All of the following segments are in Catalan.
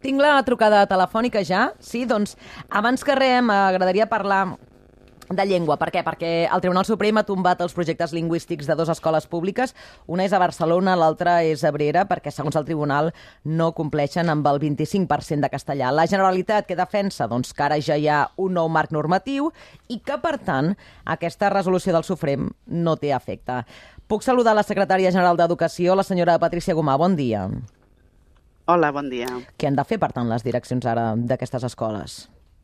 Tinc la trucada telefònica ja. Sí, doncs, abans que res, m'agradaria parlar de llengua. Per què? Perquè el Tribunal Suprem ha tombat els projectes lingüístics de 2 escoles públiques. Una és a Barcelona, l'altra és a Abrera, perquè, segons el tribunal, no compleixen amb el 25% de castellà. La Generalitat, què defensa? Doncs que ara ja hi ha un nou marc normatiu i que, per tant, aquesta resolució del Suprem no té efecte. Puc saludar la secretària general d'Educació, la senyora Patricia Gomà. Bon dia. Hola, bon dia. Què han de fer, per tant, les direccions ara d'aquestes escoles?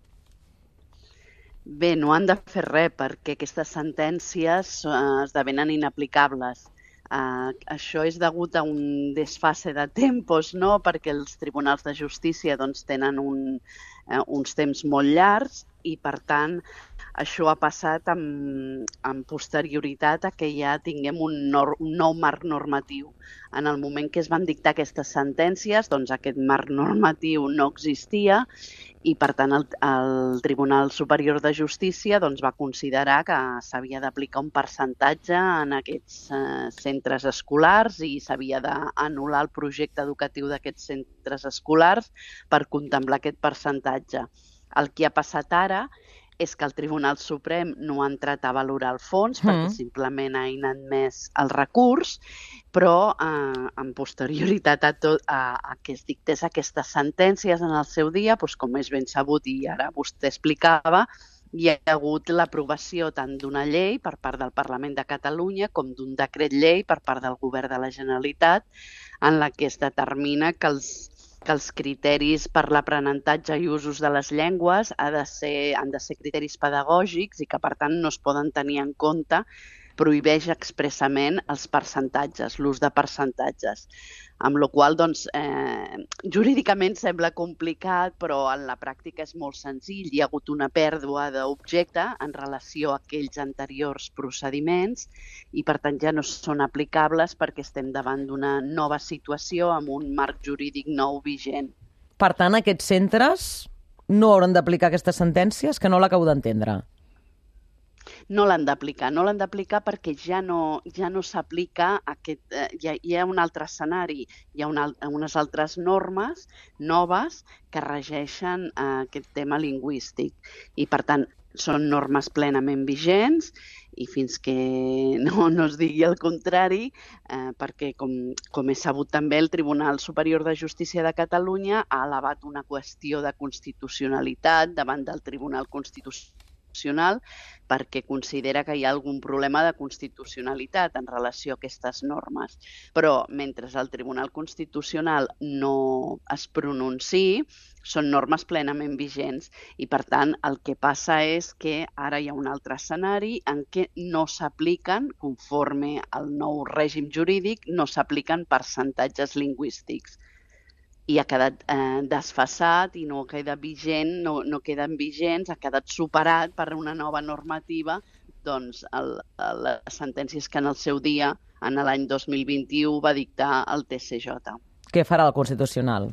Bé, no han de fer res perquè aquestes sentències esdevenen inaplicables. Això és degut a un desfase de tempos, no? Perquè els tribunals de justícia tenen uns temps molt llargs i, per tant, això ha passat amb posterioritat a que ja tinguem un nou marc normatiu. En el moment que es van dictar aquestes sentències, aquest marc normatiu no existia i, per tant, el Tribunal Superior de Justícia va considerar que s'havia d'aplicar un percentatge en aquests centres escolars i s'havia d'anul·lar el projecte educatiu d'aquests centres escolars per contemplar aquest percentatge. El que ha passat ara és que el Tribunal Suprem no ha entrat a valorar el fons perquè simplement ha inadmès el recurs, però en posterioritat a que es dictés aquestes sentències en el seu dia, com és ben sabut i ara vostè explicava, hi ha hagut l'aprovació tant d'una llei per part del Parlament de Catalunya com d'un decret llei per part del Govern de la Generalitat en la que es determina que els criteris per l'aprenentatge i usos de les llengües han de ser criteris pedagògics i que, per tant, no es poden tenir en compte, prohibeix expressament els percentatges, l'ús de percentatges. Amb la qual cosa, jurídicament sembla complicat, però en la pràctica és molt senzill. Hi ha hagut una pèrdua d'objecte en relació a aquells anteriors procediments i, per tant, ja no són aplicables perquè estem davant d'una nova situació amb un marc jurídic nou vigent. Per tant, aquests centres no hauran d'aplicar aquestes sentències, que no l'acabo d'entendre. No l'han d'aplicar perquè ja no s'aplica hi ha un altre escenari, hi ha unes altres normes noves que regeixen aquest tema lingüístic i, per tant, són normes plenament vigents i fins que no es digui el contrari, perquè, com és sabut també, el Tribunal Superior de Justícia de Catalunya ha elevat una qüestió de constitucionalitat davant del Tribunal Constitucional perquè considera que hi ha algun problema de constitucionalitat en relació a aquestes normes. Però mentre el Tribunal Constitucional no es pronunciï, són normes plenament vigents i, per tant, el que passa és que ara hi ha un altre escenari en què no s'apliquen, conforme al nou règim jurídic, no s'apliquen percentatges lingüístics. I ha quedat desfasat i no queda vigent, no queden vigents, ha quedat superat per una nova normativa, les sentències que en el seu dia, en l'any 2021, va dictar el TCJ. Què farà el Constitucional?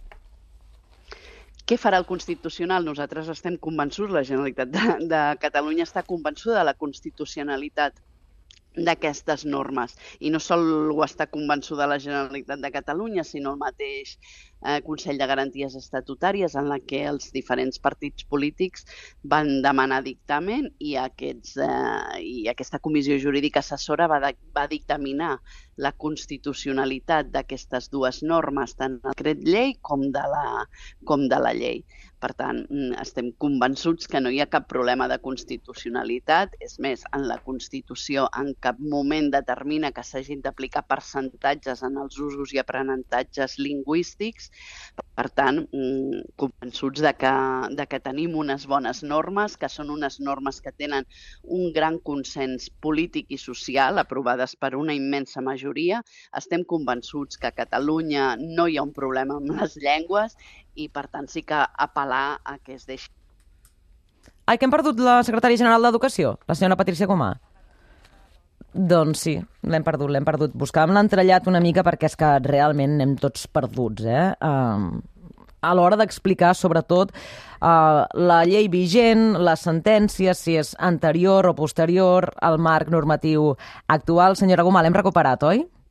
Què farà el Constitucional? Nosaltres estem convençuts, la Generalitat de Catalunya està convençuda de la constitucionalitat d'aquestes normes. I no sol ho està convençuda la Generalitat de Catalunya, sinó el mateix Consell de Garanties Estatutàries, en la que els diferents partits polítics van demanar dictamen i aquesta comissió jurídica assessora va dictaminar la constitucionalitat d'aquestes dues normes, tant del decret llei com de la llei. Per tant, estem convençuts que no hi ha cap problema de constitucionalitat. És més, en la Constitució en cap moment determina que s'hagin d'aplicar percentatges en els usos i aprenentatges lingüístics. Per tant, convençuts de que tenim unes bones normes, que són unes normes que tenen un gran consens polític i social, aprovades per una immensa majoria. Estem convençuts que a Catalunya no hi ha un problema amb les llengües i, per tant, sí que apel·lar a que es deixi. Ai, que hem perdut la secretària general d'Educació, la senyora Patricia Gomà. Doncs sí, l'hem perdut. Buscàvem l'entrellat una mica perquè és que realment anem tots perduts, a l'hora d'explicar, sobretot, la llei vigent, les sentències, si és anterior o posterior al marc normatiu actual. Senyora Gomà, l'hem recuperat, oi?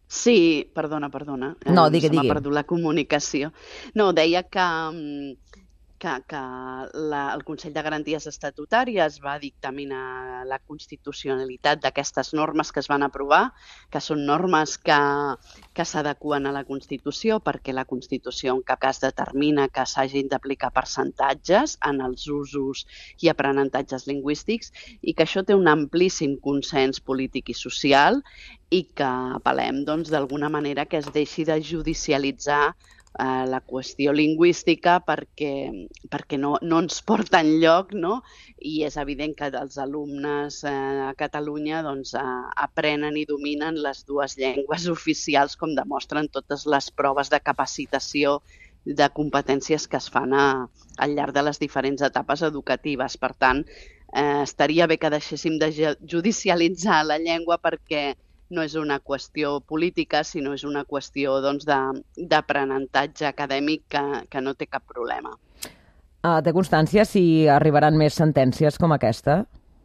Sí, perdona, No, digui, se m'ha digui. perdut la comunicació. No, deia que el Consell de Garanties Estatutàries va dictaminar la constitucionalitat d'aquestes normes que es van aprovar, que són normes que s'adeqüen a la Constitució, perquè la Constitució en cap cas determina que s'hagin d'aplicar percentatges en els usos i aprenentatges lingüístics, i que això té un amplíssim consens polític i social, i que apel·lem doncs, d'alguna manera que es deixi de judicialitzar la qüestió lingüística perquè no ens porta enlloc, no? I és evident que els alumnes a Catalunya doncs, aprenen i dominen les dues llengües oficials, com demostren totes les proves de capacitació de competències que es fan al llarg de les diferents etapes educatives. Per tant, estaria bé que deixéssim de judicialitzar la llengua, perquè no és una qüestió política, sinó és una qüestió doncs, d'aprenentatge acadèmic que no té cap problema. Té constància si arribaran més sentències com aquesta?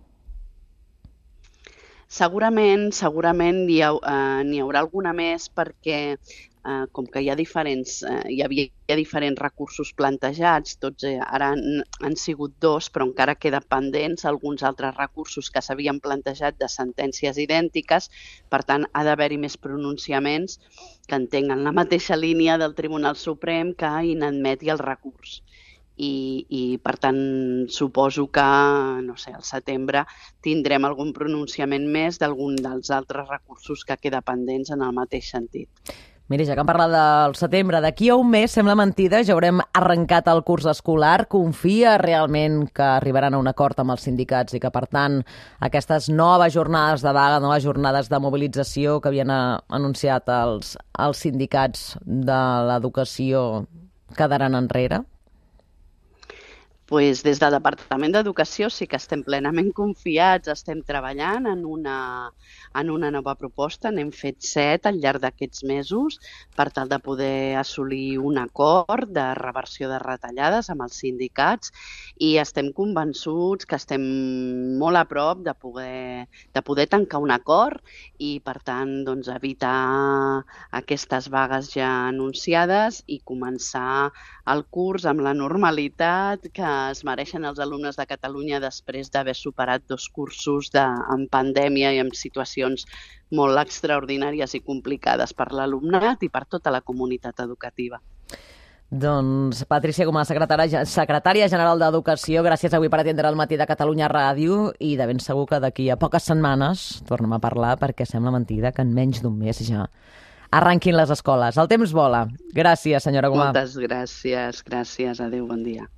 Segurament n'hi haurà alguna més, perquè com que hi havia diferents recursos plantejats, tots ara han sigut 2, però encara queden pendents alguns altres recursos que s'havien plantejat de sentències idèntiques. Per tant, ha d'haver-hi més pronunciaments que entenc en la mateixa línia del Tribunal Suprem que inadmeti el recurs. I per tant, suposo que, no sé, al setembre tindrem algun pronunciament més d'algun dels altres recursos que queda pendents en el mateix sentit. Miri, ja que hem parlat del setembre, d'aquí a un mes, sembla mentida, ja haurem arrencat el curs escolar. Confia realment que arribaran a un acord amb els sindicats i que, per tant, aquestes noves jornades de vaga, noves jornades de mobilització que havien anunciat els sindicats de l'educació quedaran enrere? Pues des del Departament d'Educació sí que estem plenament confiats, estem treballant en una nova proposta, n'hem fet 7 al llarg d'aquests mesos per tal de poder assolir un acord de reversió de retallades amb els sindicats, i estem convençuts que estem molt a prop de poder tancar un acord i, per tant, doncs, evitar aquestes vagues ja anunciades i començar el curs amb la normalitat que es mereixen els alumnes de Catalunya després d'haver superat 2 cursos en pandèmia i en situacions molt extraordinàries i complicades per l'alumnat i per tota la comunitat educativa. Doncs, Patrícia Gomà, secretària general d'Educació, gràcies avui per atendre el Matí de Catalunya Ràdio, i de ben segur que d'aquí a poques setmanes tornem a parlar, perquè sembla mentida que en menys d'un mes ja arranquin les escoles. El temps vola. Gràcies, senyora Gomà. Moltes gràcies. Adéu, bon dia.